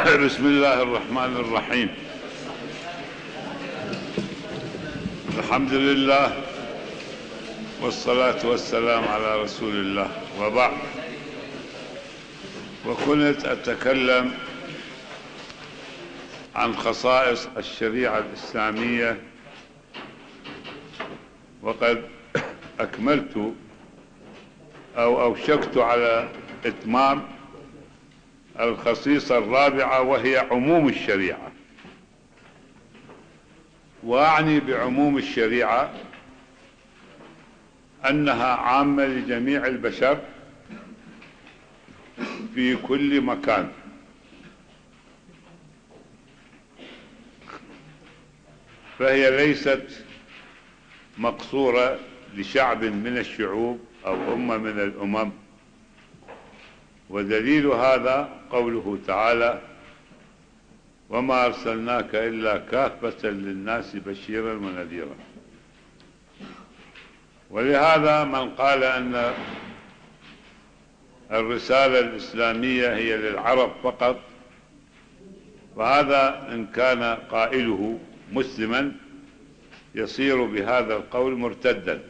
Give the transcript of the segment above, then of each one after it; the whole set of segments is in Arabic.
بسم الله الرحمن الرحيم. الحمد لله والصلاة والسلام على رسول الله، وبعد. وكنت أتكلم عن خصائص الشريعة الإسلامية، وقد أكملت أو أوشكت على إتمام الخصيصة الرابعة، وهي عموم الشريعة. وأعني بعموم الشريعة أنها عامة لجميع البشر في كل مكان، فهي ليست مقصورة لشعب من الشعوب أو أمة من الأمم. ودليل هذا قوله تعالى: وما أرسلناك إلا كافة للناس بشيرا ونذيرا. ولهذا من قال أن الرسالة الإسلامية هي للعرب فقط، وهذا إن كان قائله مسلما يصير بهذا القول مرتدا،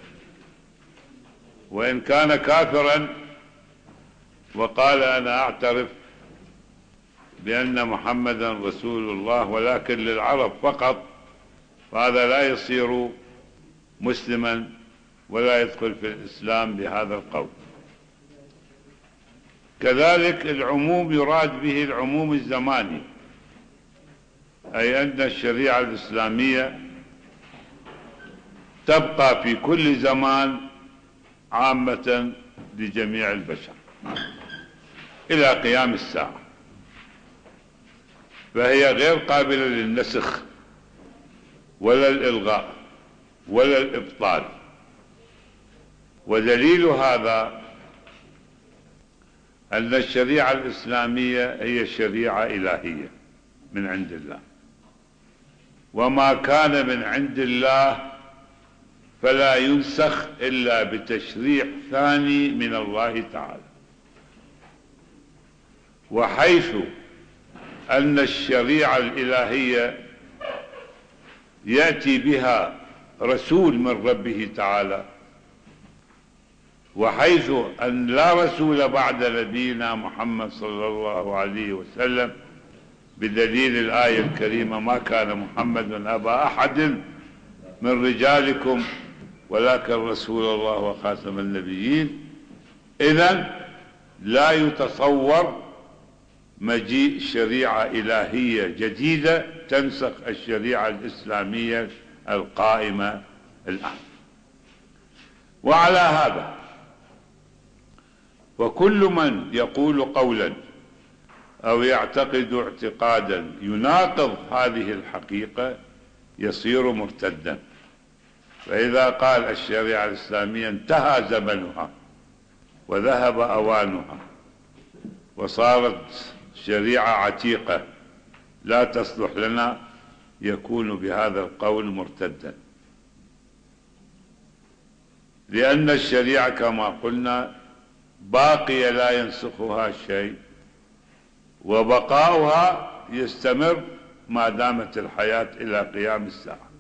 وإن كان كافرا وقال أنا أعترف بأن محمدا رسول الله ولكن للعرب فقط، فهذا لا يصير مسلما ولا يدخل في الإسلام بهذا القول. كذلك العموم يراد به العموم الزماني، أي أن الشريعة الإسلامية تبقى في كل زمان عامة لجميع البشر إلى قيام الساعة، فهي غير قابلة للنسخ ولا الإلغاء ولا الإبطال. ودليل هذا أن الشريعة الإسلامية هي شريعة إلهية من عند الله، وما كان من عند الله فلا ينسخ إلا بتشريع ثاني من الله تعالى. وحيث أن الشريعة الإلهية يأتي بها رسول من ربه تعالى، وحيث أن لا رسول بعد نبينا محمد صلى الله عليه وسلم، بدليل الآية الكريمة: ما كان محمد أبا أحد من رجالكم ولكن رسول الله وخاتم النبيين. إذن لا يتصور مجيء شريعة إلهية جديدة تنسخ الشريعة الإسلامية القائمة الآن. وعلى هذا وكل من يقول قولا أو يعتقد اعتقادا يناقض هذه الحقيقة يصير مرتدا. فإذا قال الشريعة الإسلامية انتهى زمنها وذهب أوانها وصارت شريعة عتيقة لا تصلح لنا، يكون بهذا القول مرتدا، لأن الشريعة كما قلنا باقية لا ينسخها شيء، وبقاؤها يستمر ما دامت الحياة إلى قيام الساعة.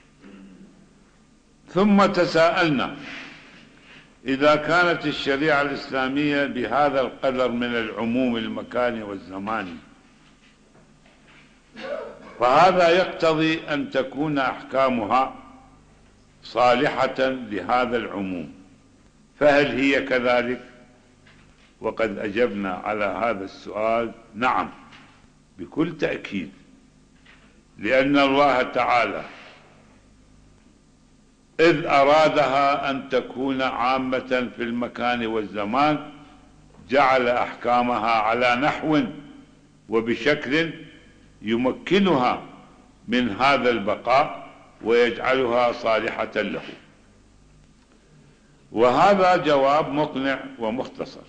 ثم تساءلنا: إذا كانت الشريعة الإسلامية بهذا القدر من العموم المكاني والزماني، فهذا يقتضي أن تكون أحكامها صالحة لهذا العموم، فهل هي كذلك؟ وقد أجبنا على هذا السؤال: نعم، بكل تأكيد، لأن الله تعالى إذ أرادها أن تكون عامة في المكان والزمان جعل أحكامها على نحو وبشكل يمكنها من هذا البقاء ويجعلها صالحة له. وهذا جواب مقنع ومختصر.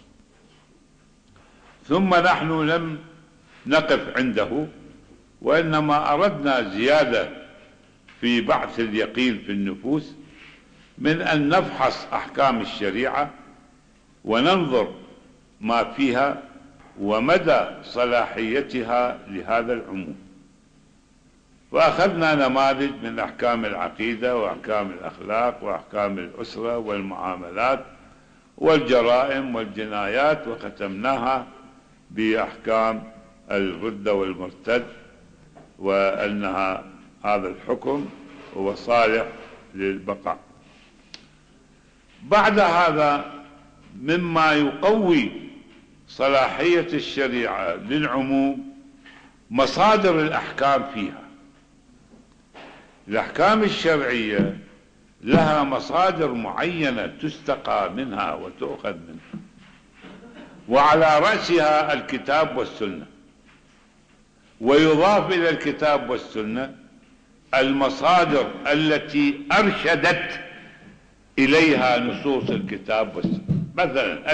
ثم نحن لم نقف عنده، وإنما أردنا زيادة في بعث اليقين في النفوس من أن نفحص أحكام الشريعة وننظر ما فيها ومدى صلاحيتها لهذا العموم. وأخذنا نماذج من أحكام العقيدة وأحكام الأخلاق وأحكام الأسرة والمعاملات والجرائم والجنايات، وختمناها بأحكام الردة والمرتد، وأنها هذا الحكم هو صالح للبقاء. بعد هذا مما يقوي صلاحية الشريعة للعموم مصادر الأحكام فيها. الأحكام الشرعية لها مصادر معينة تستقى منها وتؤخذ منها، وعلى رأسها الكتاب والسنة، ويضاف إلى الكتاب والسنة المصادر التي أرشدت إليها نصوص الكتاب والسنة. مثلا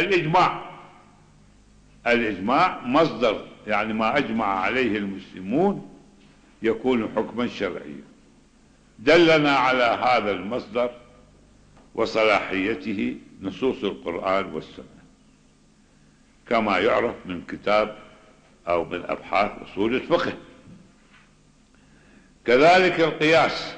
الإجماع مصدر، يعني ما أجمع عليه المسلمون يكون حكما شرعيا. دلنا على هذا المصدر وصلاحيته نصوص القرآن والسنة، كما يعرف من كتاب أو من أبحاث أصول الفقه. كذلك القياس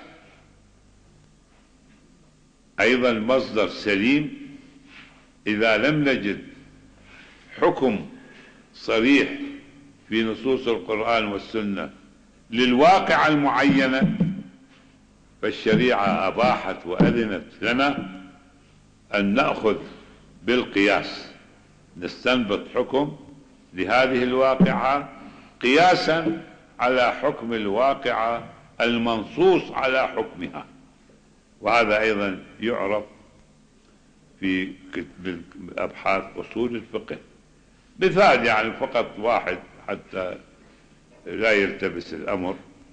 أيضا مصدر سليم. إذا لم نجد حكم صريح في نصوص القرآن والسنة للواقع المعينة، فالشريعة أباحت وأذنت لنا أن نأخذ بالقياس، نستنبط حكم لهذه الواقعة قياسا على حكم الواقعة المنصوص على حكمها. وهذا أيضا يعرف في أبحاث أصول الفقه. مثال يعني فقط واحد حتى لا يلتبس الأمر.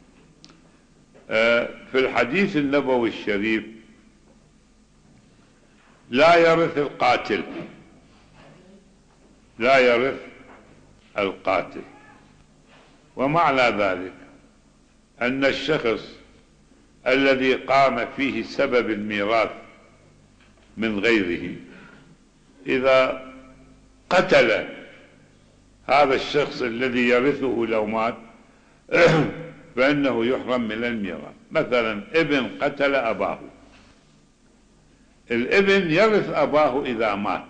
في الحديث النبوي الشريف: لا يرث القاتل، لا يرث القاتل. ومعنى ذلك أن الشخص الذي قام فيه سبب الميراث من غيره إذا قتل هذا الشخص الذي يرثه لو مات فإنه يحرم من الميراث. مثلا ابن قتل أباه، الابن يرث أباه إذا مات،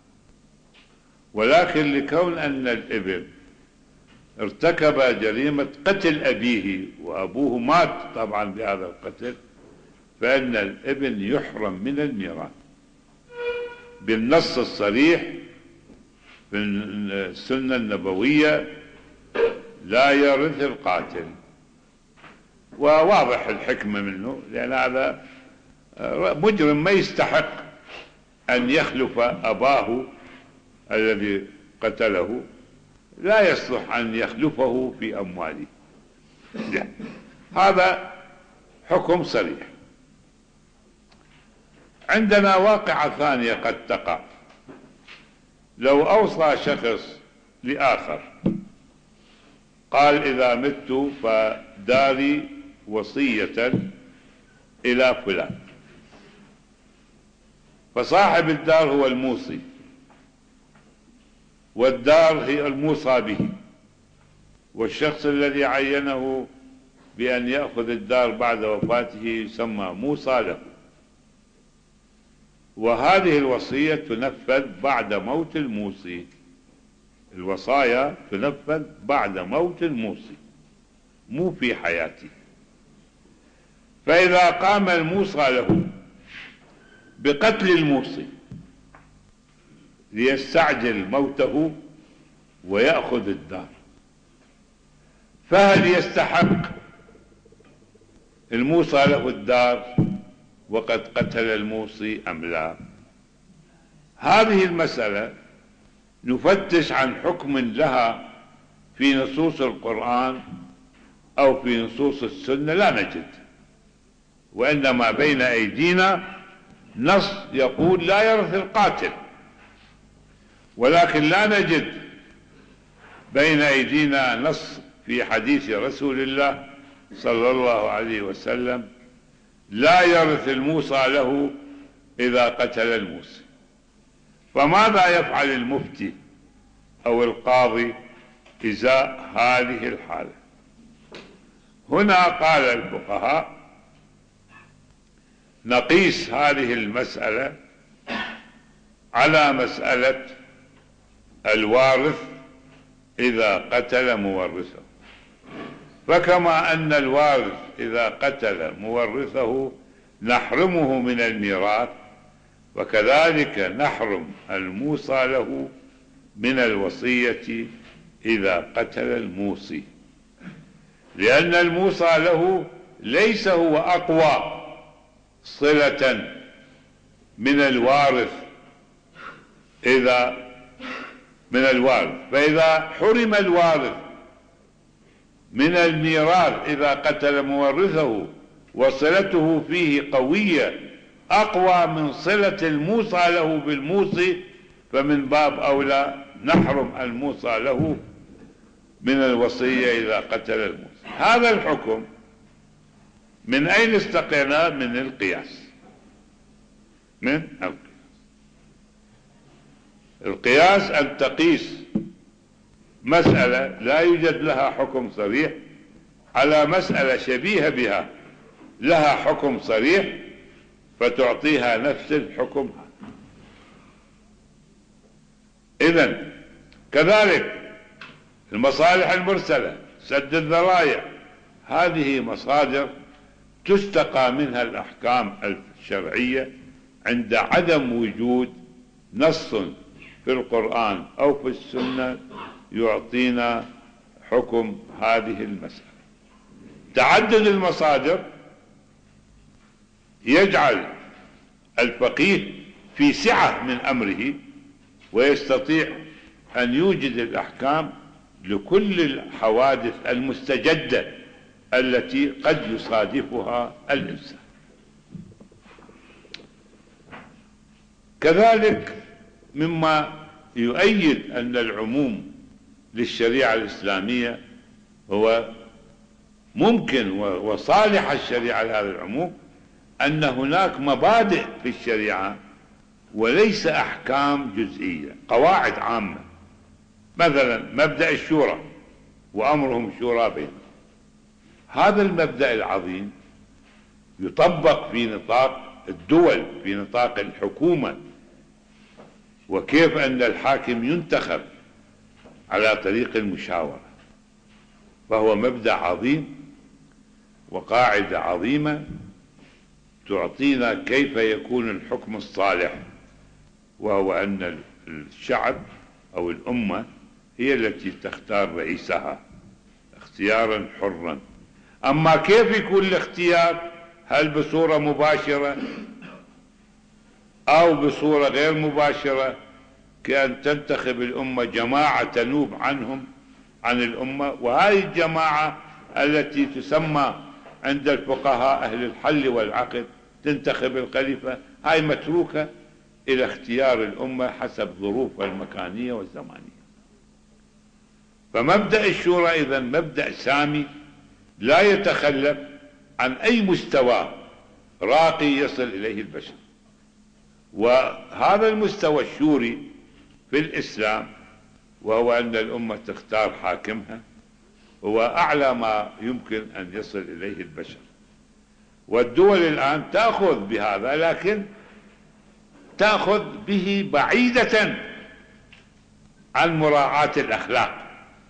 ولكن لكون أن الابن ارتكب جريمة قتل أبيه وأبوه مات طبعا بهذا القتل، فإن الابن يحرم من الميراث بالنص الصريح في السنة النبوية: لا يرث القاتل. وواضح الحكمة منه، لأن هذا مجرم ما يستحق أن يخلف أباه الذي قتله، لا يصلح أن يخلفه في أمواله. هذا حكم صريح. عندنا واقعة ثانية قد تقع: لو أوصى شخص لآخر قال: إذا مت فداري وصية إلى فلان، فصاحب الدار هو الموصي، والدار هي الموصى به، والشخص الذي عينه بأن يأخذ الدار بعد وفاته يسمى موصى له. وهذه الوصية تنفذ بعد موت الموصي، الوصايا تنفذ بعد موت الموصي مو في حياته. فإذا قام الموصى له بقتل الموصي ليستعجل موته ويأخذ الدار، فهل يستحق الموصى له الدار وقد قتل الموصي أم لا؟ هذه المسألة نفتش عن حكم لها في نصوص القرآن أو في نصوص السنة لا نجد، وإنما بين أيدينا نص يقول لا يرث القاتل، ولكن لا نجد بين أيدينا نص في حديث رسول الله صلى الله عليه وسلم لا يرث الموصى له إذا قتل الموصي. فماذا يفعل المفتي أو القاضي إزاء هذه الحالة. هنا قال الفقهاء نقيس هذه المسألة على مسألة الوارث إذا قتل مورثه. فكما أن الوارث إذا قتل مورثه نحرمه من الميراث، وكذلك نحرم الموصى له من الوصية إذا قتل الموصي، لأن الموصى له ليس هو أقوى صلة من الوارث فإذا حرم الوارث من الميراث إذا قتل مورثه وصلته فيه قوية أقوى من صلة الموصى له بالموصي، فمن باب أولى نحرم الموصى له من الوصية إذا قتل الموصي. هذا الحكم من أين استقيناه؟ من القياس. القياس أن تقيس مسألة لا يوجد لها حكم صريح على مسألة شبيهة بها لها حكم صريح فتعطيها نفس الحكم. إذن كذلك المصالح المرسلة، سد الذرائع، هذه مصادر تستقى منها الأحكام الشرعية عند عدم وجود نص في القرآن أو في السنة يعطينا حكم هذه المسألة. تعدد المصادر يجعل الفقيه في سعة من أمره ويستطيع أن يوجد الأحكام لكل الحوادث المستجدة التي قد يصادفها الإنسان. كذلك مما يؤيد أن العموم للشريعة الإسلامية هو ممكن وصالح الشريعة لهذا العموم أن هناك مبادئ في الشريعة وليس أحكام جزئية، قواعد عامة. مثلا مبدأ الشورى وأمرهم شورى بينهم، هذا المبدأ العظيم يطبق في نطاق الدول، في نطاق الحكومة، وكيف أن الحاكم ينتخب على طريق المشاورة، فهو مبدأ عظيم وقاعدة عظيمة تعطينا كيف يكون الحكم الصالح، وهو أن الشعب أو الأمة هي التي تختار رئيسها اختيارا حرا. أما كيف يكون الاختيار؟ هل بصورة مباشرة أو بصورة غير مباشرة، كأن تنتخب الأمة جماعة تنوب عن الأمة، وهذه الجماعة التي تسمى عند الفقهاء أهل الحل والعقد تنتخب الخليفة، هاي متروكة إلى اختيار الأمة حسب ظروفها المكانية والزمانية. فمبدأ الشورى إذن مبدأ سامي لا يتخلف عن أي مستوى راقي يصل إليه البشر. وهذا المستوى الشوري في الإسلام، وهو أن الأمة تختار حاكمها، هو أعلى ما يمكن أن يصل إليه البشر. والدول الآن تأخذ بهذا، لكن تأخذ به بعيدة عن مراعاة الأخلاق.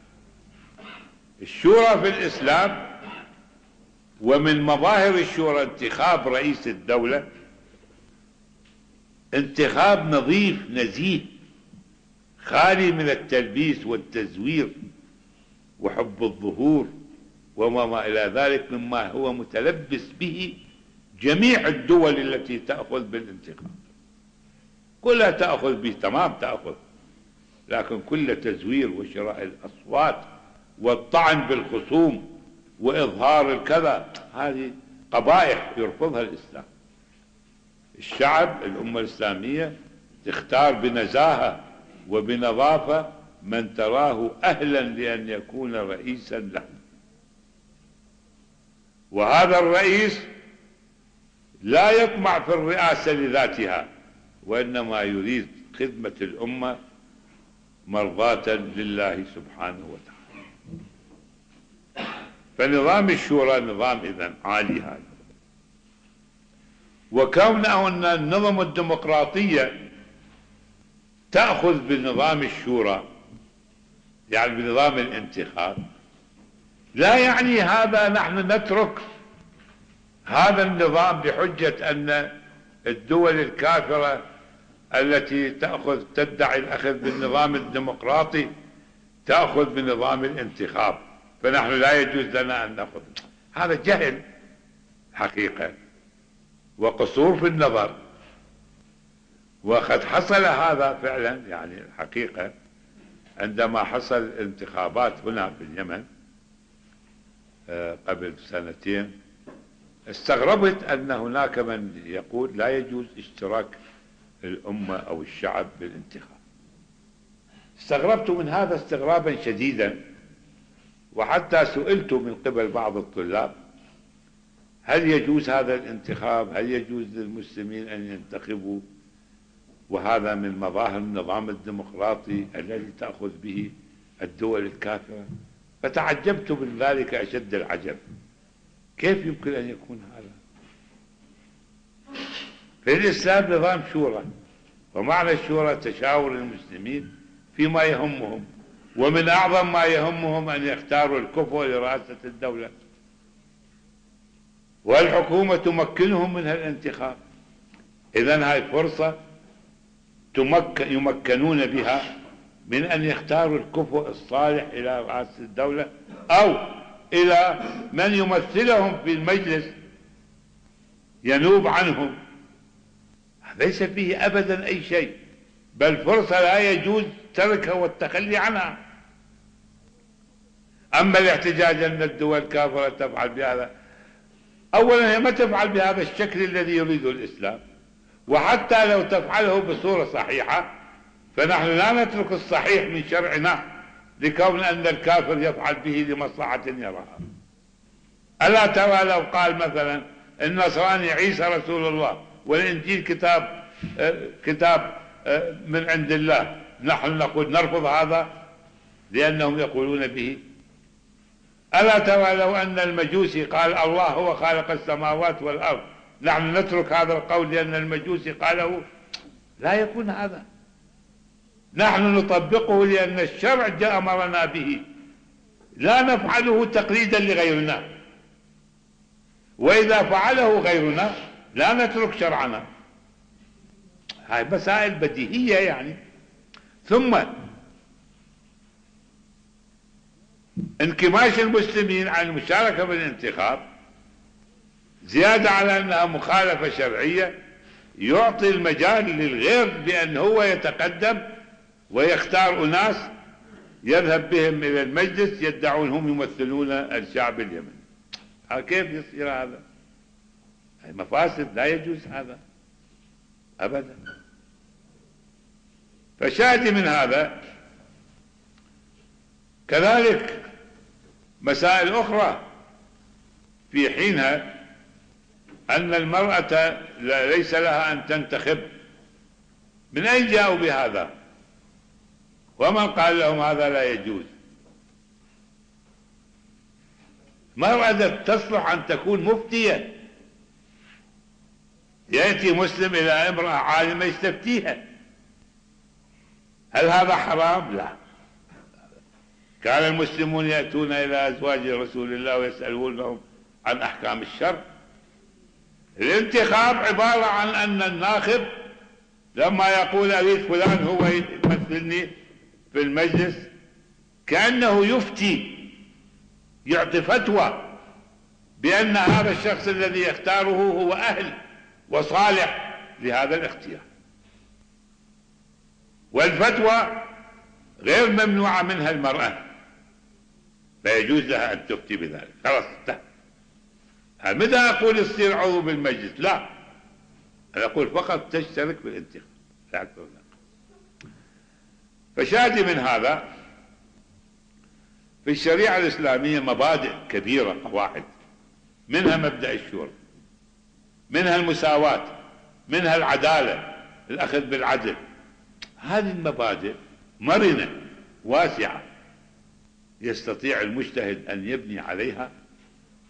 الشورى في الإسلام، ومن مظاهر الشورى انتخاب رئيس الدولة، انتخاب نظيف نزيه خالي من التلبيس والتزوير وحب الظهور وما إلى ذلك مما هو متلبس به جميع الدول التي تأخذ بالانتخاب. كلها تأخذ به تمام تأخذ، لكن كل تزوير وشراء الأصوات والطعن بالخصوم وإظهار الكذا، هذه قبائح يرفضها الإسلام. الشعب، الأمة الإسلامية تختار بنزاهة وبنظافة من تراه أهلا لأن يكون رئيسا له، وهذا الرئيس لا يطمع في الرئاسة لذاتها، وإنما يريد خدمة الأمة مرضاة لله سبحانه وتعالى. فنظام الشورى نظام إذن عالي هذا. وكونه أن النظم الديمقراطية تأخذ بنظام الشورى يعني بنظام الانتخاب، لا يعني هذا نحن نترك هذا النظام بحجة أن الدول الكافرة التي تدعي الأخذ بالنظام الديمقراطي تأخذ بنظام الانتخاب، فنحن لا يجوز لنا أن نأخذ. هذا جهل حقيقة وقصور في النظر. وقد حصل هذا فعلا يعني الحقيقة عندما حصل الانتخابات هنا في اليمن قبل سنتين، استغربت أن هناك من يقول لا يجوز اشتراك الأمة أو الشعب بالانتخاب. استغربت من هذا استغرابا شديدا، وحتى سئلت من قبل بعض الطلاب هل يجوز هذا الانتخاب؟ هل يجوز للمسلمين أن ينتخبوا وهذا من مظاهر النظام الديمقراطي الذي تأخذ به الدول الكافرة؟ فتعجبت من ذلك أشد العجب. كيف يمكن أن يكون هذا؟ في الإسلام نظام شورى، ومعنى الشورى تشاور المسلمين فيما يهمهم، ومن أعظم ما يهمهم أن يختاروا الكفو لرئاسة الدولة، والحكومة تمكنهم من الانتخاب. إذن هاي فرصة يمكنون بها من أن يختاروا الكفو الصالح إلى رئاسة الدولة أو إلى من يمثلهم في المجلس ينوب عنهم. ليس فيه أبدا أي شيء، بل فرصة لا يجوز تركها والتخلي عنها. أما الاحتجاج أن الدول الكافرة تفعل بهذا، أولا هي ما تفعل بهذا الشكل الذي يريده الإسلام، وحتى لو تفعله بصورة صحيحة فنحن لا نترك الصحيح من شرعنا لكون أن الكافر يفعل به لمصلحة يراها. ألا ترى لو قال مثلا النصراني عيسى رسول الله والإنجيل كتاب من عند الله، نحن نقول نرفض هذا لأنهم يقولون به؟ ألا ترى لو أن المجوسي قال الله هو خالق السماوات والأرض، نحن نترك هذا القول لأن المجوسي قاله؟ لا يكون هذا. نحن نطبقه لأن الشرع جاء أمرنا به، لا نفعله تقليدا لغيرنا، وإذا فعله غيرنا لا نترك شرعنا. هاي مسائل بديهية يعني. ثم انكماش المسلمين عن المشاركة بالانتخاب زيادة على أنها مخالفة شرعية يعطي المجال للغير بأن هو يتقدم ويختار أناس يذهب بهم إلى المجلس يدعون هم يمثلون الشعب اليمني. كيف يصير هذا؟ هذه مفاسد، لا يجوز هذا أبدا. فشاهد من هذا كذلك مسائل أخرى في حينها أن المرأة ليس لها أن تنتخب. من أين جاءوا بهذا؟ ومن قال لهم هذا لا يجوز؟ مرأة تصلح أن تكون مفتية، يأتي مسلم إلى امرأة عالمة يستفتيها، هل هذا حرام؟ لا. كان المسلمون يأتون إلى أزواج رسول الله ويسألونهم عن أحكام الشرع. الانتخاب عبارة عن أن الناخب لما يقول أريد فلان هو يمثلني في المجلس كأنه يفتي، يعطي فتوى بأن هذا الشخص الذي يختاره هو أهل وصالح لهذا الاختيار، والفتوى غير ممنوعة منها المرأة، لا يجوز لها أن تفتي بذلك. خلاص انتهى. متى أقول تصير عضو بالمجلس؟ لا، أنا أقول فقط تشترك بالانتخاب، لا أكثر من ذلك. فشاهد من هذا في الشريعة الإسلامية مبادئ كبيرة، قواعد، منها مبدأ الشورى، منها المساواة، منها العدالة، الأخذ بالعدل. هذه المبادئ مرنة واسعة، يستطيع المجتهد أن يبني عليها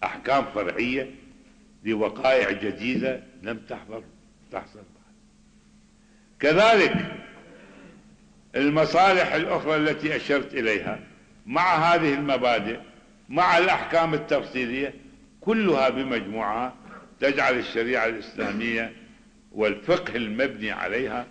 أحكام فرعية لوقائع جديدة لم تحصل بعد. كذلك المصالح الأخرى التي أشرت إليها مع هذه المبادئ مع الأحكام التفصيلية كلها بمجموعها تجعل الشريعة الإسلامية والفقه المبني عليها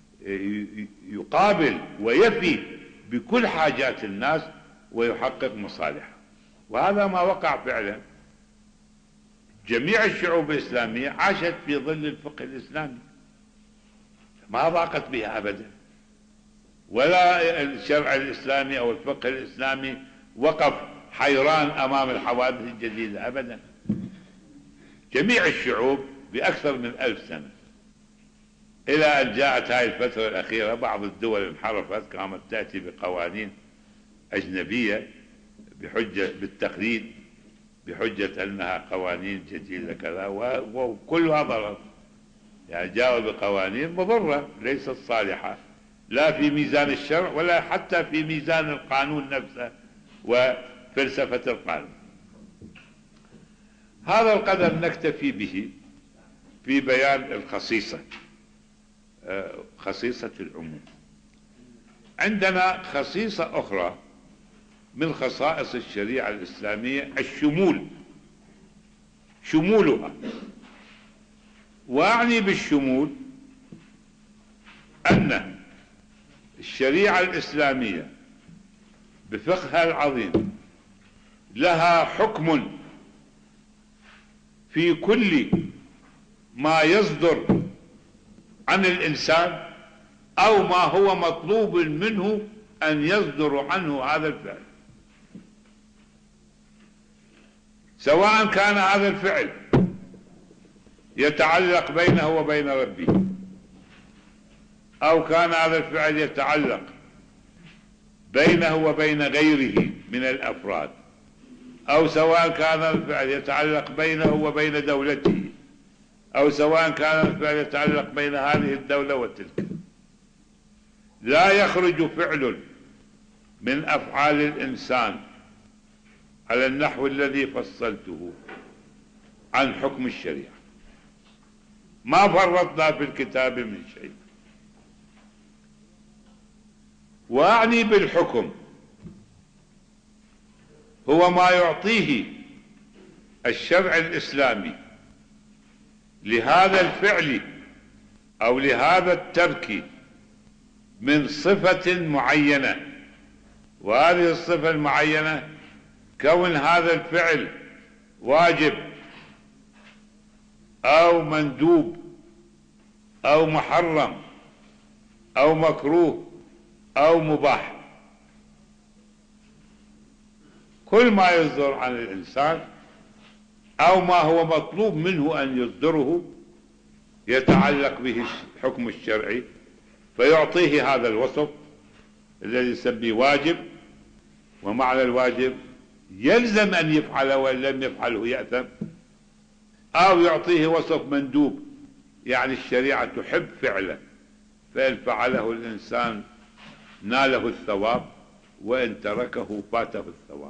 يقابل ويفي بكل حاجات الناس ويحقق مصالحها. وهذا ما وقع فعلا. جميع الشعوب الإسلامية عاشت في ظل الفقه الإسلامي، ما ضاقت بها أبدا، ولا الشرع الإسلامي أو الفقه الإسلامي وقف حيران أمام الحوادث الجديدة أبدا. جميع الشعوب بأكثر من 1000 سنة، إلى أن جاءت هذه الفترة الأخيرة بعض الدول انحرفت، قامت تأتي بقوانين أجنبية بحجة بالتقليد، بحجة أنها قوانين جديدة كذا، وكلها ضرر. يعني جاءوا بقوانين مضرة ليست صالحة لا في ميزان الشرع ولا حتى في ميزان القانون نفسه وفلسفة القانون. هذا القدر نكتفي به في بيان الخصيصة، خصيصة العموم. عندنا خصيصة أخرى من خصائص الشريعة الإسلامية، الشمول، شمولها. وأعني بالشمول أن الشريعة الإسلامية بفقهها العظيم لها حكم في كل ما يصدر عن الإنسان أو ما هو مطلوب منه أن يصدر عنه هذا الفعل، سواء كان هذا الفعل يتعلق بينه وبين ربه، أو كان هذا الفعل يتعلق بينه وبين غيره من الأفراد، أو سواء كان الفعل يتعلق بينه وبين دولته، أو سواء كان الفعل يتعلق بين هذه الدولة وتلك. لا يخرج فعل من أفعال الإنسان على النحو الذي فصلته عن حكم الشريعة، ما فرطنا في الكتاب من شيء. وأعني بالحكم هو ما يعطيه الشرع الإسلامي لهذا الفعل أو لهذا الترك من صفة معينة، وهذه الصفة المعينة كون هذا الفعل واجب أو مندوب أو محرم أو مكروه أو مباح. كل ما يصدر عن الإنسان أو ما هو مطلوب منه أن يصدره يتعلق به الحكم الشرعي، فيعطيه هذا الوصف الذي يسميه واجب. ومعنى الواجب يلزم أن يفعله، وإن لم يفعله يأثم. أو يعطيه وصف مندوب، يعني الشريعة تحب فعله، فإن فعله الإنسان ناله الثواب، وإن تركه فاته الثواب،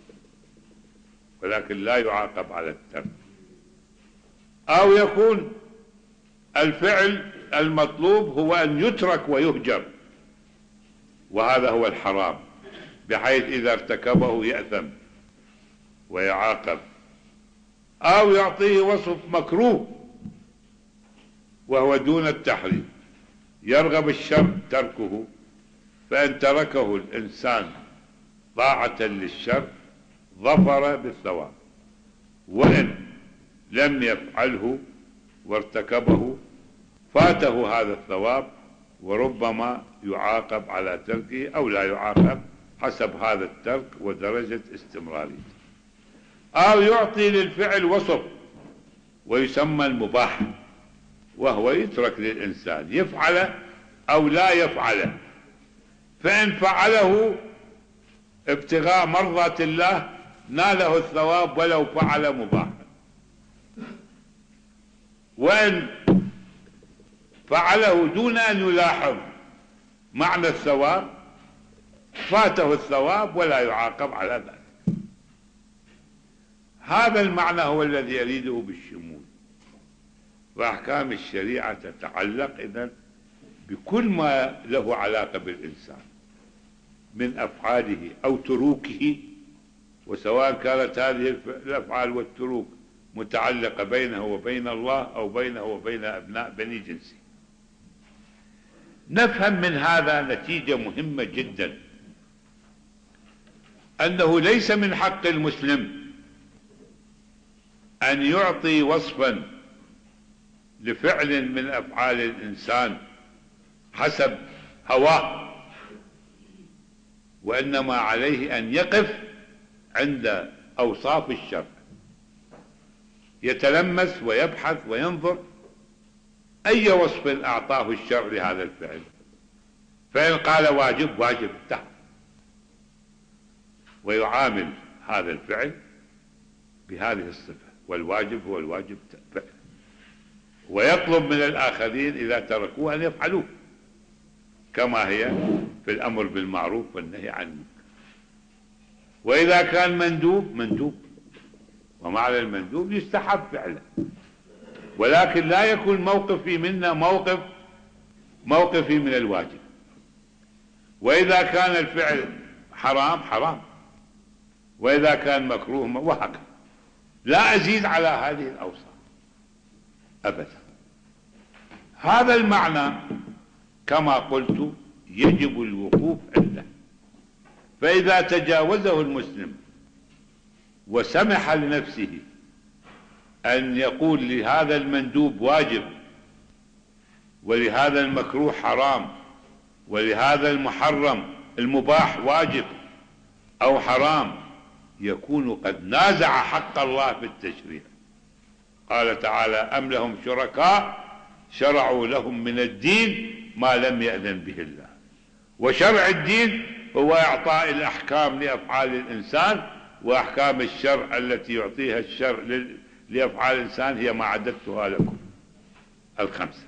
ولكن لا يعاقب على الترك. أو يكون الفعل المطلوب هو أن يترك ويهجر، وهذا هو الحرام، بحيث إذا ارتكبه يأثم ويعاقب. أو يعطيه وصف مكروه وهو دون التحريم، يرغب الشر تركه، فإن تركه الإنسان طاعة للشر ظفر بالثواب، وإن لم يفعله وارتكبه فاته هذا الثواب، وربما يعاقب على تركه أو لا يعاقب حسب هذا الترك ودرجة استمراريته. أو يعطي للفعل وصف ويسمى المباح، وهو يترك للإنسان يفعل أو لا يفعل، فإن فعله ابتغاء مرضات الله ناله الثواب ولو فعل مباحا، وإن فعله دون أن يلاحظ معنى الثواب فاته الثواب ولا يعاقب على ذلك. هذا المعنى هو الذي يريده بالشمول. وأحكام الشريعة تتعلق إذن بكل ما له علاقة بالإنسان من أفعاله أو تروكه، وسواء كانت هذه الأفعال والتروك متعلقة بينه وبين الله أو بينه وبين أبناء بني جنسه. نفهم من هذا نتيجة مهمة جدا، أنه ليس من حق المسلم أن يعطي وصفا لفعل من أفعال الإنسان حسب هواه، وإنما عليه أن يقف عند أوصاف الشرع، يتلمس ويبحث وينظر أي وصف أعطاه الشرع لهذا الفعل، فإن قال واجب واجب انتهى، ويعامل هذا الفعل بهذه الصفة، والواجب هو الواجب فعل، ويطلب من الآخرين إذا تركوه أن يفعلوه كما هي في الأمر بالمعروف والنهي عن المنكر. وإذا كان مندوب مندوب، ومعنى المندوب يستحب فعله، ولكن لا يكون موقفي منا موقفي من الواجب. وإذا كان الفعل حرام حرام، وإذا كان مكروه وهكذا، لا أزيد على هذه الأوصاف أبدا. هذا المعنى كما قلت يجب الوقوف عنده، فإذا تجاوزه المسلم وسمح لنفسه أن يقول لهذا المندوب واجب، ولهذا المكروه حرام، ولهذا المحرم المباح واجب أو حرام، يكون قد نازع حق الله في التشريع. قال تعالى: أم لهم شركاء شرعوا لهم من الدين ما لم يأذن به الله. وشرع الدين هو إعطاء الأحكام لأفعال الإنسان، وأحكام الشرع التي يعطيها الشرع لأفعال الإنسان هي ما عددتها لكم الخمسة.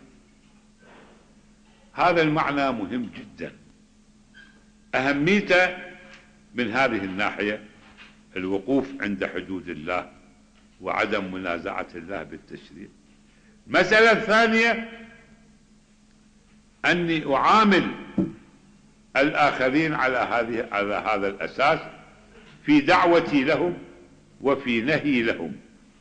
هذا المعنى مهم جدا، أهميته من هذه الناحية الوقوف عند حدود الله وعدم منازعة الله بالتشريع. المسألة الثانية أني أعامل الآخرين على هذا الأساس في دعوتي لهم وفي نهي لهم،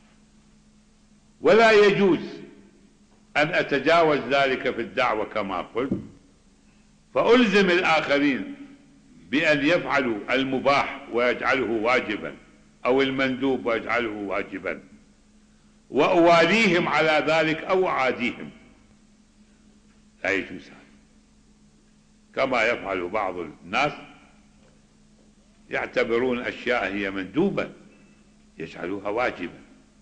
ولا يجوز أن أتجاوز ذلك في الدعوة كما قلت، فألزم الآخرين بأن يفعلوا المباح ويجعله واجبا، أو المندوب ويجعله واجبا، وأواليهم على ذلك أو أعاديهم. لا يجوز هذا، كما يفعل بعض الناس يعتبرون أشياء هي مندوبة يجعلوها واجبا،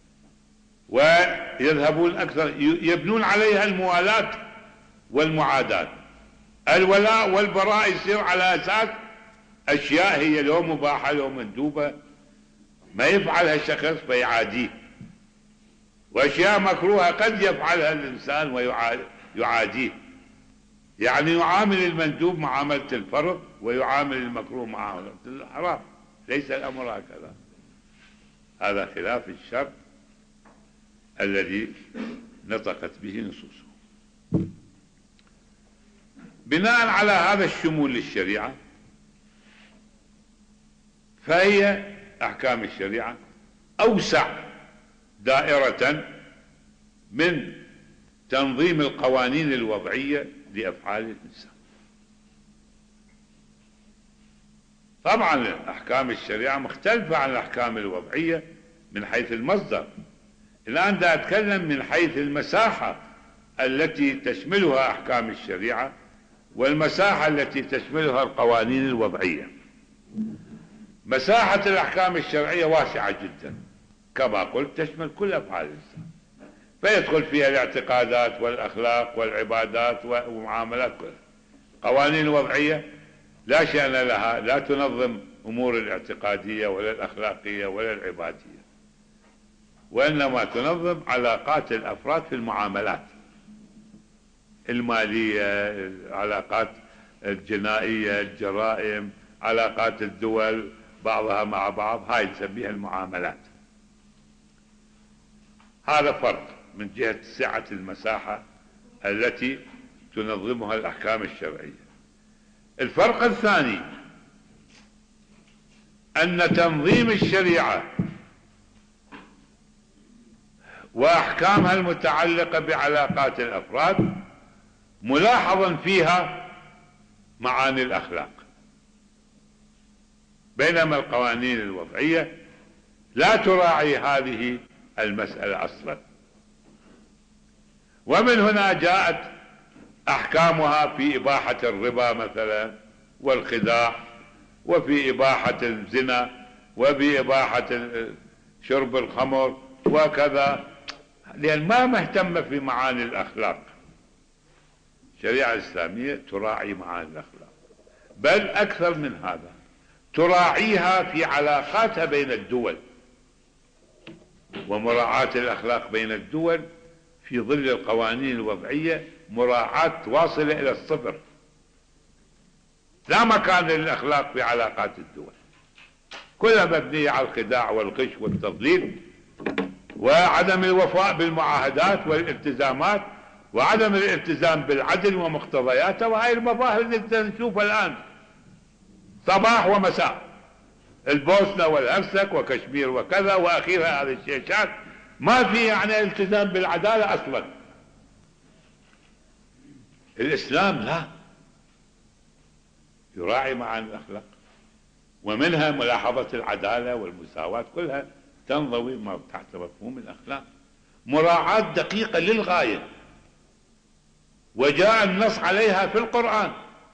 ويذهبون أكثر يبنون عليها الموالاة والمعاداة. الولاء والبراء يصير على أساس أشياء هي لو مباحة لو مندوبة ما يفعلها الشخص فيعاديه، وأشياء مكروهة قد يفعلها الإنسان ويعاديه. يعني يعامل المندوب معاملة الفرض ويعامل المكروه معاملة الحرام، ليس الأمر هكذا. هذا خلاف الشرع الذي نطقت به نصوصه. بناء على هذا الشمول للشريعة، فهي أحكام الشريعة أوسع دائرة من تنظيم القوانين الوضعية لأفعال الإنسان. طبعا أحكام الشريعة مختلفة عن الأحكام الوضعية من حيث المصدر. الآن دا أتكلم من حيث المساحة التي تشملها أحكام الشريعة والمساحة التي تشملها القوانين الوضعية. مساحة الأحكام الشرعية واسعة جدا كما قلت، تشمل كل أفعال الإنسان، فيدخل فيها الاعتقادات والأخلاق والعبادات والمعاملات كلها. قوانين الوضعية لا شأن لها، لا تنظم أمور الاعتقادية ولا الأخلاقية ولا العبادية، وإنما تنظم علاقات الأفراد في المعاملات المالية، العلاقات الجنائية، الجرائم، علاقات الدول بعضها مع بعض، هاي نسميها المعاملات. هذا فرق من جهة سعة المساحة التي تنظمها الأحكام الشرعية. الفرق الثاني أن تنظيم الشريعة وأحكامها المتعلقة بعلاقات الأفراد ملاحظا فيها معاني الأخلاق، بينما القوانين الوضعية لا تراعي هذه المسألة أصلا. ومن هنا جاءت أحكامها في إباحة الربا مثلا والخداع، وفي إباحة الزنا، وفي إباحة شرب الخمر وكذا، لأن ما مهتمة في معاني الأخلاق. الشريعة الإسلامية تراعي معاني الأخلاق، بل أكثر من هذا تراعيها في علاقاتها بين الدول، ومراعاة الأخلاق بين الدول في ظل القوانين الوضعية مراعاة واصلة إلى الصفر. لا مكان للأخلاق في علاقات الدول، كلها مبنية على الخداع والغش والتضليل وعدم الوفاء بالمعاهدات والالتزامات وعدم الالتزام بالعدل ومقتضياته. وهي المظاهر اللي نشوفها الآن صباح ومساء، البوسنة والهرسك وكشمير وكذا وأخيرا هذه الشيشات، ما في يعني التزام بالعدالة أصلا. الإسلام لا، يراعي معاني الأخلاق، ومنها ملاحظة العدالة والمساواة، كلها تنضوي تحت مفهوم الأخلاق، مراعاة دقيقة للغاية، وجاء النص عليها في القرآن: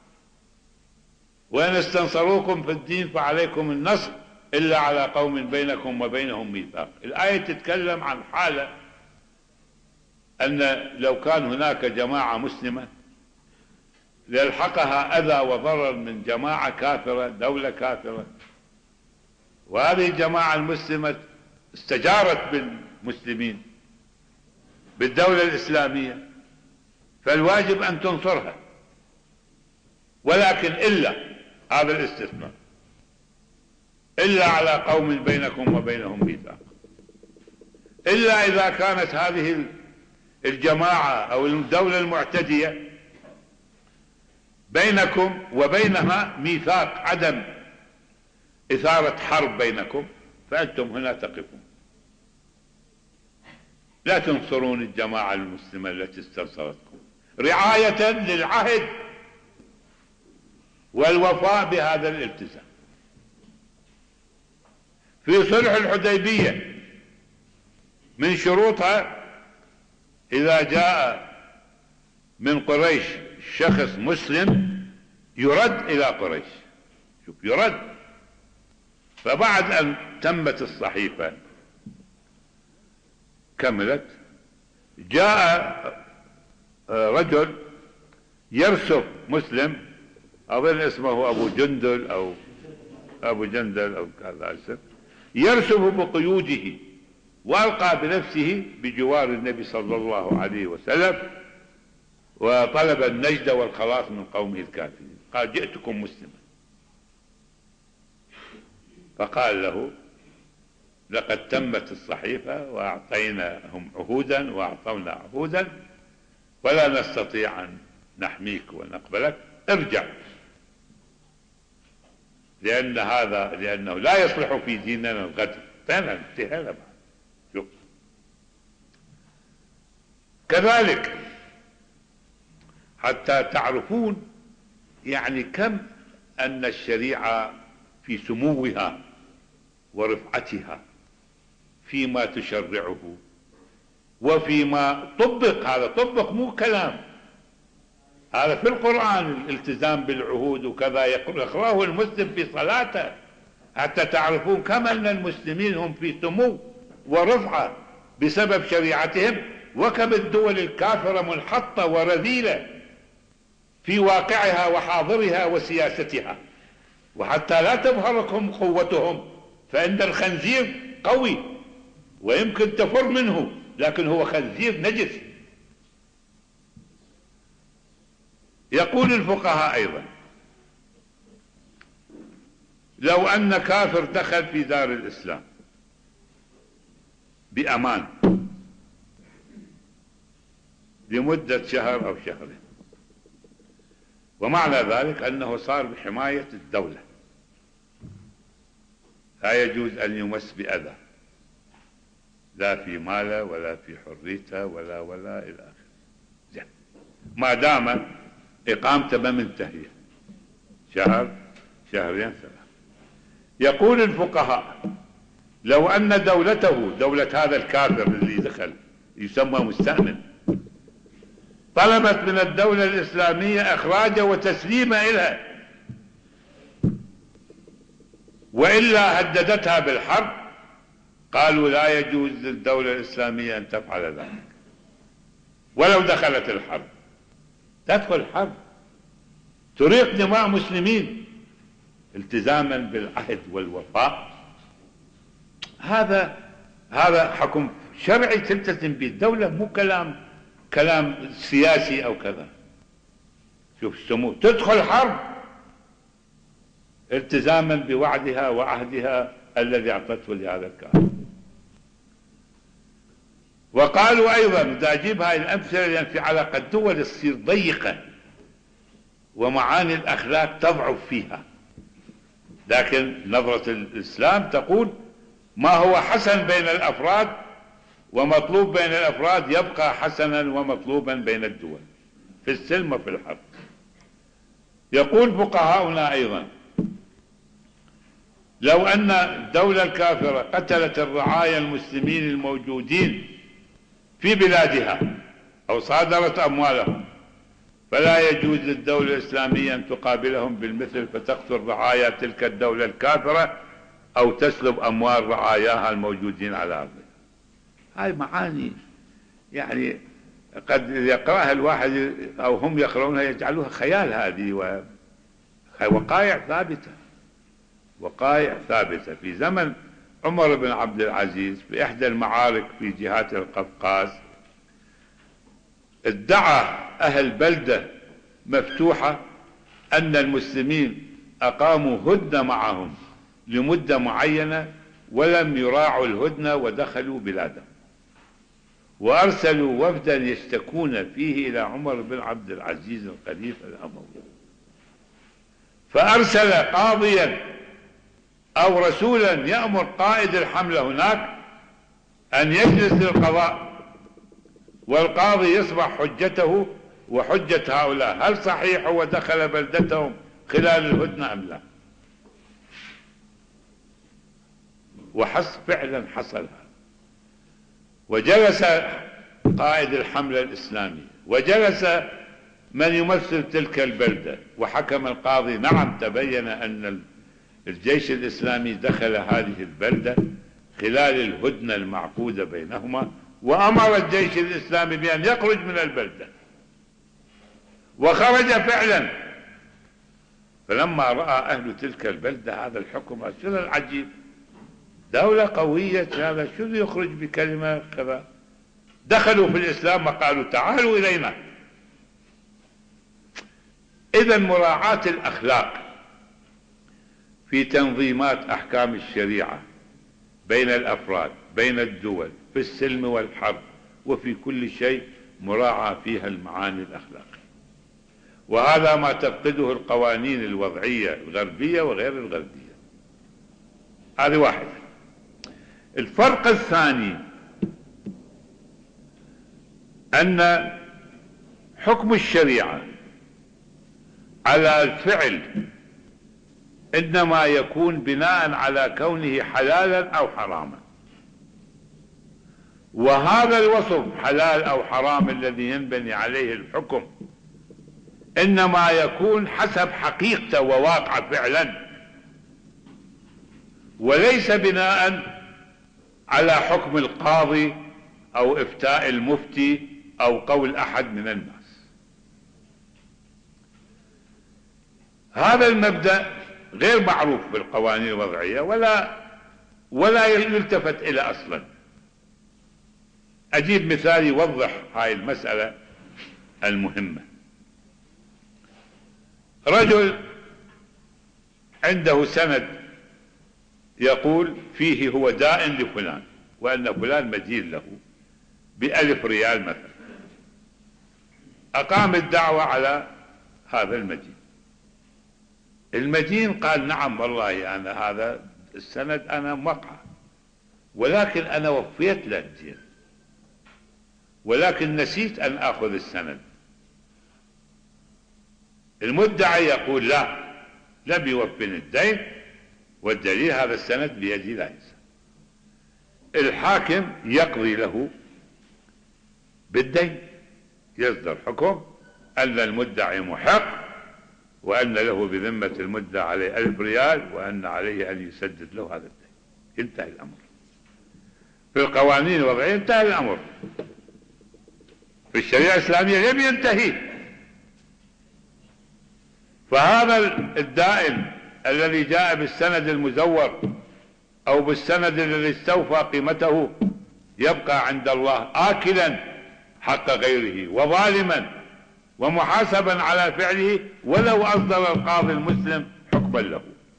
وإن استنصروكم في الدين فعليكم النصر إلا على قوم بينكم وبينهم ميثاق. الآية تتكلم عن حالة أن لو كان هناك جماعة مسلمة ليلحقها أذى وضرر من جماعة كافرة، دولة كافرة، وهذه الجماعة المسلمة استجارت بالمسلمين بالدولة الإسلامية، فالواجب أن تنصرها، ولكن إلا هذا الاستثناء: إلا على قوم بينكم وبينهم ميثاق. إلا إذا كانت هذه الجماعة أو الدولة المعتدية بينكم وبينها ميثاق عدم إثارة حرب بينكم، فأنتم هنا تقفون، لا تنصرون الجماعة المسلمة التي استنصرتكم، رعاية للعهد والوفاء بهذا الالتزام. في صلح الحديبية من شروطها إذا جاء من قريش شخص مسلم يرد إلى قريش، شوف يرد. فبعد أن تمت الصحيفة كملت، جاء رجل يرسف مسلم، أظن اسمه أبو جندل أو كذا اسم، يرسف بقيوده وألقى بنفسه بجوار النبي صلى الله عليه وسلم، وطلب النجدة والخلاص من قومه الكافرين. قال: جئتكم مسلما. فقال له: لقد تمت الصحيفة وأعطيناهم عهودا وأعطونا عهودا، ولا نستطيع أن نحميك ونقبلك، ارجع، لأنه لا يصلح في ديننا الغدر. انتهينا بعد. شوف، كذلك حتى تعرفون يعني كم أن الشريعة في سموها ورفعتها فيما تشرعه وفيما طبق. هذا طبق، مو كلام، هذا في القرآن الالتزام بالعهود وكذا، يقرأه المسلم في صلاته، حتى تعرفون كم أن المسلمين هم في سمو ورفعة بسبب شريعتهم، وكم الدول الكافرة منحطة ورذيلة في واقعها وحاضرها وسياستها. وحتى لا تظهركم قوتهم، فإن الخنزير قوي ويمكن تفر منه، لكن هو خنزير نجس. يقول الفقهاء أيضا: لو أن كافر دخل في دار الإسلام بأمان لمدة شهر أو شهرين، ومعنى ذلك أنه صار بحماية الدولة، لا يجوز أن يمس بأذى، لا في ماله ولا في حريته ولا إلى آخره، ما دام إقامته ما منتهية، شهر شهرين ثلاثة. يقول الفقهاء لو أن دولته، دولة هذا الكافر اللي دخل يسمى مستأمن، طلبت من الدولة الإسلامية إخراجه وتسليمه إلها، وإلا هددتها بالحرب، قالوا لا يجوز للدولة الإسلامية أن تفعل ذلك ولو دخلت الحرب. تدخل الحرب تريق دماء مسلمين التزاما بالعهد والوفاء، هذا حكم شرعي تلتزم به الدولة، مو كلام سياسي أو كذا. شوف السمو، تدخل حرب التزاما بوعدها وعهدها الذي أعطته لهذا الكافر. وقالوا أيضا، بدي أجيب هاي الأمثلة لأن في علاقة الدول تصير ضيقة ومعاني الأخلاق تضعف فيها، لكن نظرة الإسلام تقول ما هو حسن بين الأفراد ومطلوب بين الأفراد يبقى حسنا ومطلوبا بين الدول في السلم وفي الحرب. يقول فقهاؤنا أيضا لو أن الدولة الكافرة قتلت الرعايا المسلمين الموجودين في بلادها أو صادرت أموالهم، فلا يجوز للدولة الإسلامية أن تقابلهم بالمثل فتقتل رعايا تلك الدولة الكافرة أو تسلب أموال رعاياها الموجودين على أرضها. هاي معاني يعني قد يقرأها الواحد أو هم يقرؤونها يجعلوها خيال، هذه وقائع ثابتة، وقائع ثابتة. في زمن عمر بن عبد العزيز في إحدى المعارك في جهات القفقاز ادعى أهل بلدة مفتوحة أن المسلمين أقاموا هدنة معهم لمدة معينة ولم يراعوا الهدنة ودخلوا بلادهم، وأرسلوا وفدا يشتكون فيه إلى عمر بن عبد العزيز الخليفة الأموي، فأرسل قاضيا أو رسولا يأمر قائد الحملة هناك أن يجلس للقضاء، والقاضي يصبح حجته وحجة هؤلاء، هل صحيح هو دخل بلدتهم خلال الهدنة أم لا؟ فعلا حصل هذا، وجلس قائد الحملة الإسلامية وجلس من يمثل تلك البلدة، وحكم القاضي نعم تبين أن الجيش الإسلامي دخل هذه البلدة خلال الهدنة المعقودة بينهما، وأمر الجيش الإسلامي بأن يخرج من البلدة، وخرج فعلا. فلما رأى أهل تلك البلدة هذا الحكم، شنو العجيب، دولة قوية هذا شو يخرج بكلمة كذا، دخلوا في الإسلام وقالوا تعالوا إلينا. إذن مراعاة الأخلاق في تنظيمات أحكام الشريعة بين الأفراد بين الدول في السلم والحرب وفي كل شيء مراعاة فيها المعاني الأخلاقية، وهذا ما تفقده القوانين الوضعية الغربية وغير الغربية. هذه واحدة. الفرق الثاني أن حكم الشريعة على الفعل إنما يكون بناء على كونه حلالا أو حراما، وهذا الوصف حلال أو حرام الذي ينبني عليه الحكم إنما يكون حسب حقيقته وواقع فعلا، وليس بناء على حكم القاضي أو إفتاء المفتي أو قول أحد من الناس. هذا المبدأ غير معروف بالقوانين الوضعية ولا يلتفت إلى أصلا. أجيب مثال يوضح هاي المسألة المهمة. رجل عنده سند يقول فيه هو دائن لفلان، وأن فلان مدين له ب1000 ريال مثلا، أقام الدعوة على هذا المدين. المدين قال نعم والله أنا هذا السند أنا موقع، ولكن أنا وفيت له الدين، ولكن نسيت أن أخذ السند. المدعي يقول لا، لم يوفني الدين، والدليل هذا السند بيدي لا ينسى. الحاكم يقضي له بالدين، يصدر حكم أن المدعي محق، وأن له بذمة المدعي عليه 1000 ريال، وأن عليه أن يسدد له هذا الدين. ينتهي الأمر. في القوانين الوضعية انتهى الأمر. في الشريعة الإسلامية لم ينتهي. فهذا الدائن الذي جاء بالسند المزور أو بالسند الذي استوفى قيمته يبقى عند الله آكلا حق غيره وظالما ومحاسبا على فعله، ولو أصدر القاضي المسلم حكما له،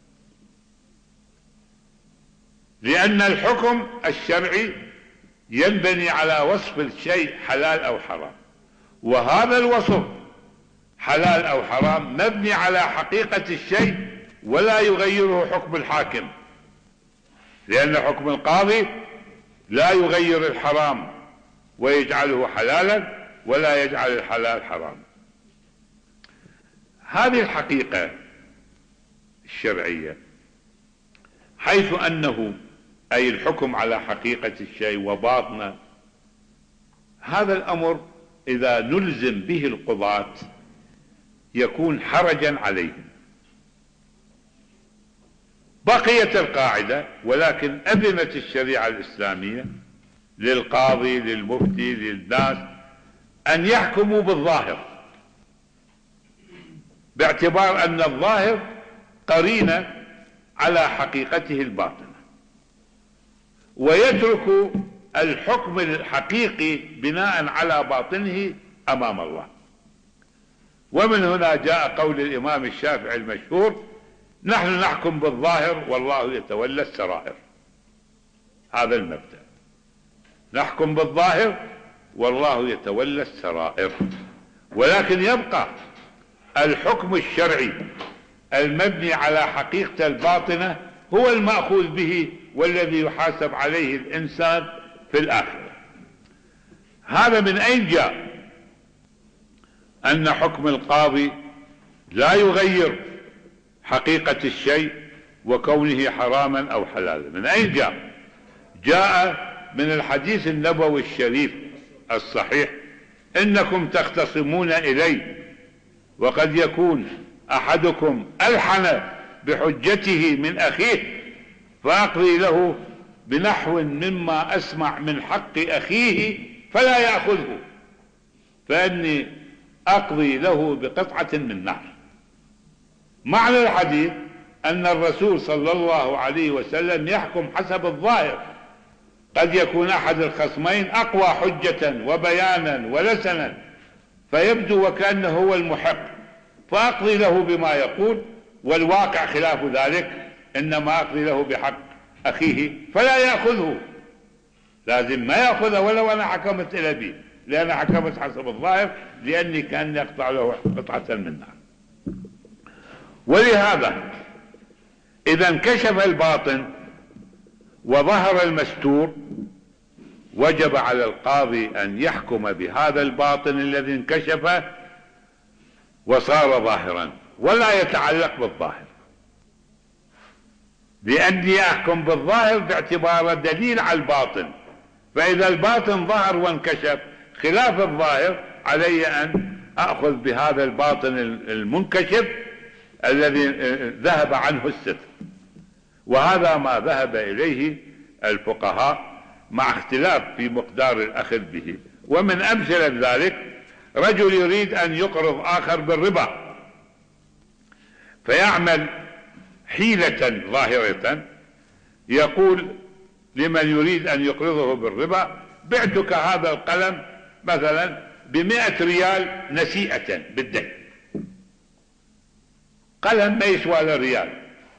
لأن الحكم الشرعي ينبني على وصف الشيء حلال أو حرام، وهذا الوصف حلال أو حرام مبني على حقيقة الشيء ولا يغيره حكم الحاكم، لأن حكم القاضي لا يغير الحرام ويجعله حلالا ولا يجعل الحلال حرام. هذه الحقيقة الشرعية، حيث أنه أي الحكم على حقيقة الشيء وباطنه، هذا الأمر إذا نلزم به القضاة يكون حرجا عليهم. بقيت القاعدة، ولكن أذنت الشريعة الإسلامية للقاضي للمفتي للناس أن يحكموا بالظاهر، باعتبار أن الظاهر قرينة على حقيقته الباطنة، ويترك الحكم الحقيقي بناء على باطنه أمام الله. ومن هنا جاء قول الإمام الشافعي المشهور: نحن نحكم بالظاهر والله يتولى السرائر. هذا المبدأ، نحكم بالظاهر والله يتولى السرائر. ولكن يبقى الحكم الشرعي المبني على حقيقة الباطنة هو المأخوذ به والذي يحاسب عليه الإنسان في الآخرة. هذا من أين جاء أن حكم القاضي لا يغير حقيقة الشيء وكونه حراما أو حلالا؟ من أين جاء؟ جاء من الحديث النبوي الشريف الصحيح: إنكم تختصمون إلي وقد يكون أحدكم ألحن بحجته من أخيه، فأقضي له بنحو مما أسمع من حق أخيه فلا يأخذه، فإني أقضي له بقطعة من نار. معنى الحديث أن الرسول صلى الله عليه وسلم يحكم حسب الظاهر. قد يكون أحد الخصمين أقوى حجة وبيانا ولسنا، فيبدو وكأنه هو المحق، فأقضي له بما يقول، والواقع خلاف ذلك، إنما أقضي له بحق أخيه فلا يأخذه. لازم ما يأخذه ولو أنا حكمت إلى بي، لأن حكمت حسب الظاهر، لأني كان يقطع له قطعة من نار. ولهذا إذا انكشف الباطن وظهر المستور، وجب على القاضي أن يحكم بهذا الباطن الذي انكشف وصار ظاهرا، ولا يتعلق بالظاهر، لأني أحكم بالظاهر باعتباره دليل على الباطن. فإذا الباطن ظهر وانكشف خلاف الظاهر، علي أن أخذ بهذا الباطن المنكشف الذي ذهب عنه الستر. وهذا ما ذهب إليه الفقهاء، مع اختلاف في مقدار الأخذ به. ومن أمثلة ذلك: رجل يريد أن يقرض آخر بالربا، فيعمل حيلة ظاهرة، يقول لمن يريد أن يقرضه بالربا: بعتك هذا القلم مثلا ب100 ريال نسيئة بالدين. قلم ما يسوى له ريال،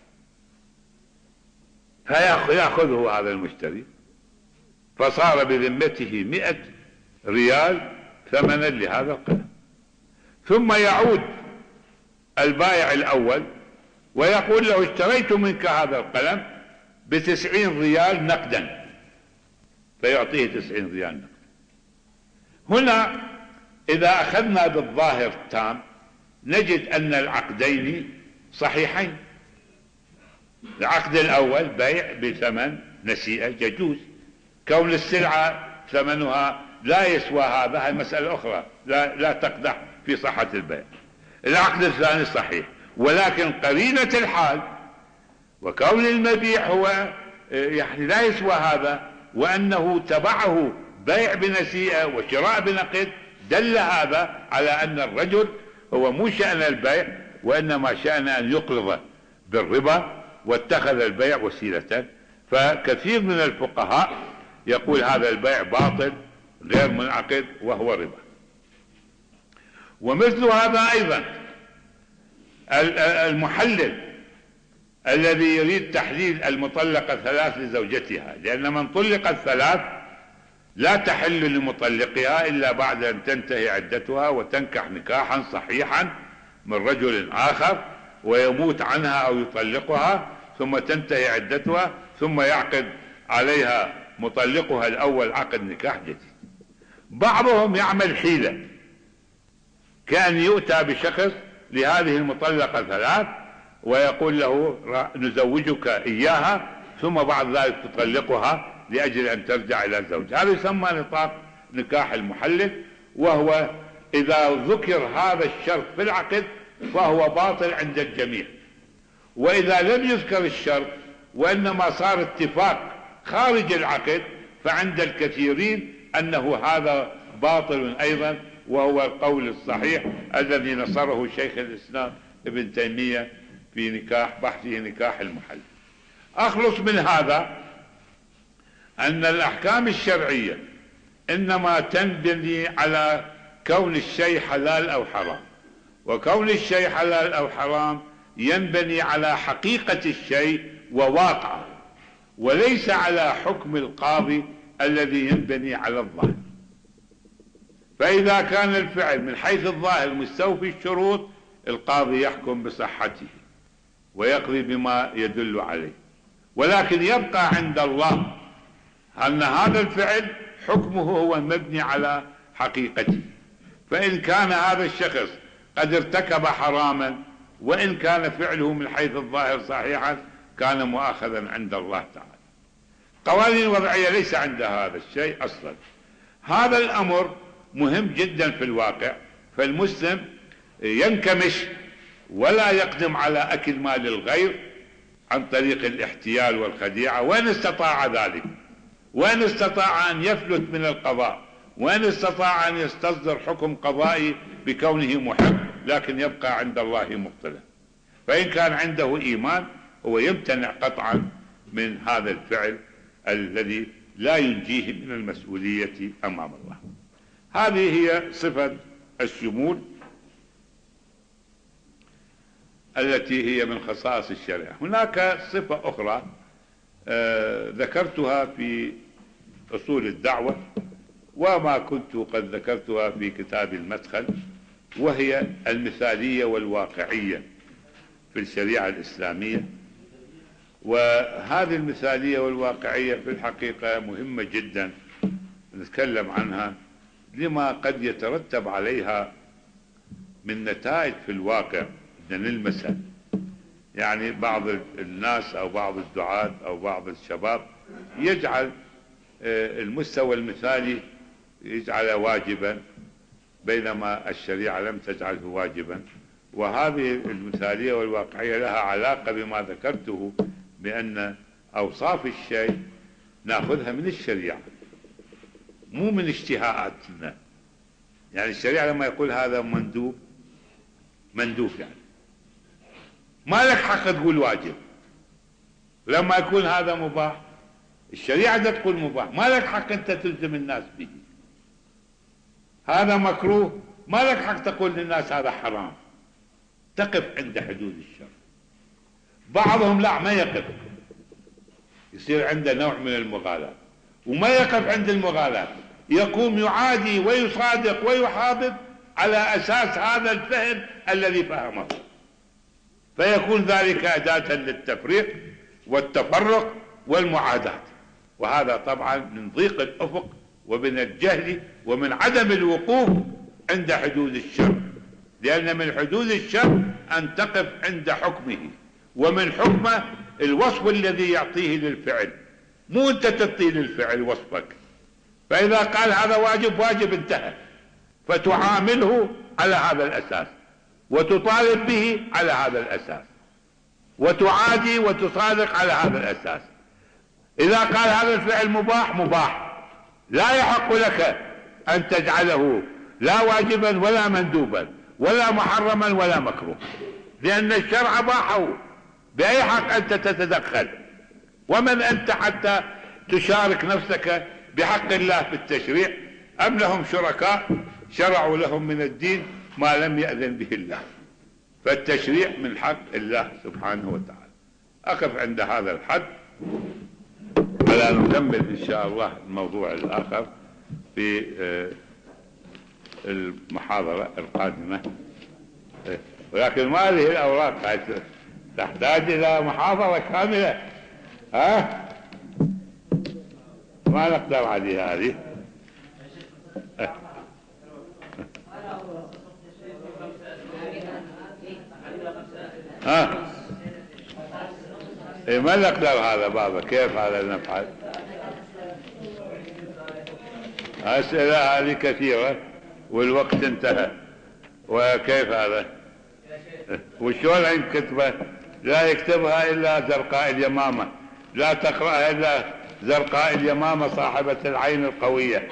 فيأخذه هذا المشتري، فصار بذمته 100 ريال ثمنا لهذا القلم. ثم يعود البائع الأول ويقول له اشتريت منك هذا القلم ب90 ريال نقدا، فيعطيه 90 ريال نقدا. هنا إذا أخذنا بالظاهر التام نجد أن العقدين صحيحين. العقد الأول بيع بثمن نسيئة يجوز، كون السلعة ثمنها لا يسوى هذا هي مسألة أخرى لا تقدح في صحة البيع. العقد الثاني صحيح، ولكن قرينة الحال وكون المبيع هو يعني لا يسوى هذا، وأنه تبعه بيع بنسيئة وشراء بنقد، دل هذا على أن الرجل هو مو شأن البيع وإنما شأن أن يقرض بالربا، واتخذ البيع وسيلة. فكثير من الفقهاء يقول هذا البيع باطل غير منعقد وهو ربا. ومثل هذا أيضا المحلل الذي يريد تحليل المطلقة 3 لزوجتها، لأن من طلقت 3 لا تحل لمطلقها إلا بعد أن تنتهي عدتها وتنكح نكاحا صحيحا من رجل آخر ويموت عنها أو يطلقها، ثم تنتهي عدتها، ثم يعقد عليها مطلقها الأول عقد نكاح جديد. بعضهم يعمل حيلة، كأن يؤتى بشخص لهذه المطلقة 3 ويقول له نزوجك إياها، ثم بعد ذلك تطلقها لأجل أن ترجع إلى الزوج. هذا يسمى نطاق نكاح المحلل، وهو إذا ذكر هذا الشرط في العقد فهو باطل عند الجميع. وإذا لم يذكر الشرط وإنما صار اتفاق خارج العقد فعند الكثيرين أنه هذا باطل أيضا، وهو القول الصحيح الذي نصره شيخ الإسلام ابن تيمية في بحثه نكاح المحلل. أخلص من هذا أن الأحكام الشرعية إنما تنبني على كون الشيء حلال أو حرام، وكون الشيء حلال أو حرام ينبني على حقيقة الشيء وواقعه، وليس على حكم القاضي الذي ينبني على الظاهر. فإذا كان الفعل من حيث الظاهر مستوفي الشروط القاضي يحكم بصحته ويقضي بما يدل عليه، ولكن يبقى عند الله أن هذا الفعل حكمه هو مبني على حقيقته. فإن كان هذا الشخص قد ارتكب حراما وإن كان فعله من حيث الظاهر صحيحا كان مؤاخذا عند الله تعالى. قوانين الوضعية ليس عندها هذا الشيء أصلا. هذا الأمر مهم جدا في الواقع، فالمسلم ينكمش ولا يقدم على أكل مال الغير عن طريق الاحتيال والخديعة، وإن استطاع ذلك، وإن استطاع أن يفلت من القضاء، وإن استطاع أن يستصدر حكم قضائي بكونه محق، لكن يبقى عند الله مبطلا. فإن كان عنده إيمان هو يمتنع قطعا من هذا الفعل الذي لا ينجيه من المسؤولية أمام الله. هذه هي صفة الشمول التي هي من خصائص الشريعة. هناك صفة أخرى ذكرتها في أصول الدعوة وما كنت قد ذكرتها في كتاب المدخل، وهي المثالية والواقعية في الشريعة الإسلامية. وهذه المثالية والواقعية في الحقيقة مهمة جدا نتكلم عنها، لما قد يترتب عليها من نتائج في الواقع نلمسها. يعني بعض الناس أو بعض الدعاة أو بعض الشباب يجعل المستوى المثالي يجعله واجبا بينما الشريعة لم تجعله واجبا. وهذه المثالية والواقعية لها علاقة بما ذكرته، بأن أوصاف الشيء نأخذها من الشريعة مو من اشتهاءاتنا. يعني الشريعة لما يقول هذا مندوب يعني ما لك حق تقول واجب. لما يكون هذا مباح الشريعة تقول مباح، ما لك حق أنت تلزم الناس به. هذا مكروه ما لك حق تقول للناس هذا حرام، تقف عند حدود الشرع. بعضهم لا ما يقف، يصير عنده نوع من المغالاة، وما يقف عند المغالاة، يقوم يعادي ويصادق ويحابب على أساس هذا الفهم الذي فهمه، فيكون ذلك أداة للتفريق والتفرق والمعاداة. وهذا طبعا من ضيق الأفق ومن الجهل ومن عدم الوقوف عند حدود الشرع، لأن من حدود الشرع أن تقف عند حكمه، ومن حكمه الوصف الذي يعطيه للفعل، مو أنت تعطي للفعل وصفك. فإذا قال هذا واجب، واجب انتهى، فتعامله على هذا الأساس وتطالب به على هذا الأساس وتعادي وتصادق على هذا الأساس. إذا قال هذا الفعل مباح، مباح، لا يحق لك أن تجعله لا واجبا ولا مندوبا ولا محرما ولا مكروه، لأن الشرع باحه. بأي حق أنت تتدخل؟ ومن أنت حتى تشارك نفسك بحق الله في التشريع؟ أم لهم شركاء شرعوا لهم من الدين ما لم يأذن به الله؟ فالتشريع من حق الله سبحانه وتعالى. أقف عند هذا الحد على أن نكمل إن شاء الله الموضوع الآخر في المحاضرة القادمة، ولكن ما هذه الأوراق تحتاج إلى محاضرة كاملة، ما نقدر عليها هذه. ما نقدر هذا بابا، كيف هذا نفعل؟ أسئلة هذه كثيرة والوقت انتهى، وكيف هذا؟ وشلون يكتبها؟ لا يكتبها إلا زرقاء اليمامة، لا تقرأها إلا زرقاء اليمامة صاحبة العين القوية.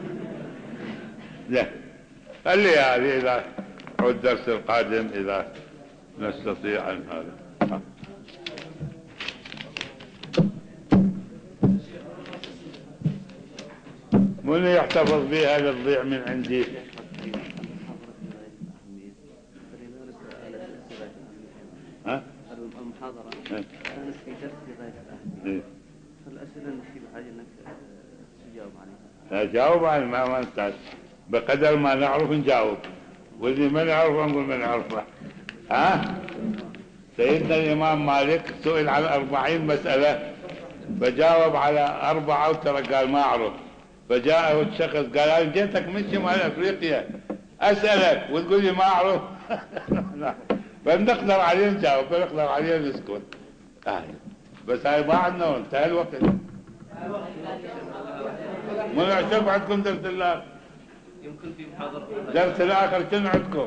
لا، خلي هذه إلى الدرس القادم إذا نستطيع أن هذا. من يحتفظ بها للضيع من عندي؟ المحاضرة كانت في درس غاية الأهمية، فالأسئلة التي بحاجة أنك تجاوب عليها. أجاوب عن ما نحتاج بقدر ما نعرف نجاوب، واللي ما نعرفه نقول ما نعرفه. سيدنا الإمام مالك سئل عن 40 مسألة فجاوب على 4 وترى قال ما أعرف. فجاءه الشخص قال أنا جيتك من شمال أفريقيا أسألك وتقول لي ما أعرف. فنقدر عليه نجاوب، فنقدر عليه نسكت. بس هاي ما عندنا، انتهى الوقت. من يعتبر عندكم درس الآخر؟ يمكن في محاضرة درس الآخر شنو عندكم؟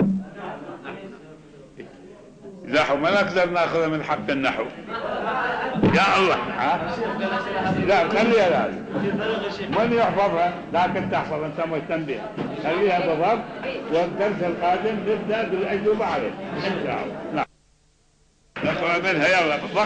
نحو، ما نقدر ناخذه من حق النحو. يا الله. لا خليها لازم. من يحفظها؟ لكن تحفظ انت مهتم بها. خليها بالضبط، والدرس القادم نبدا بالاجوبه عليه ان شاء الله. نعم. نقرا منها يلا.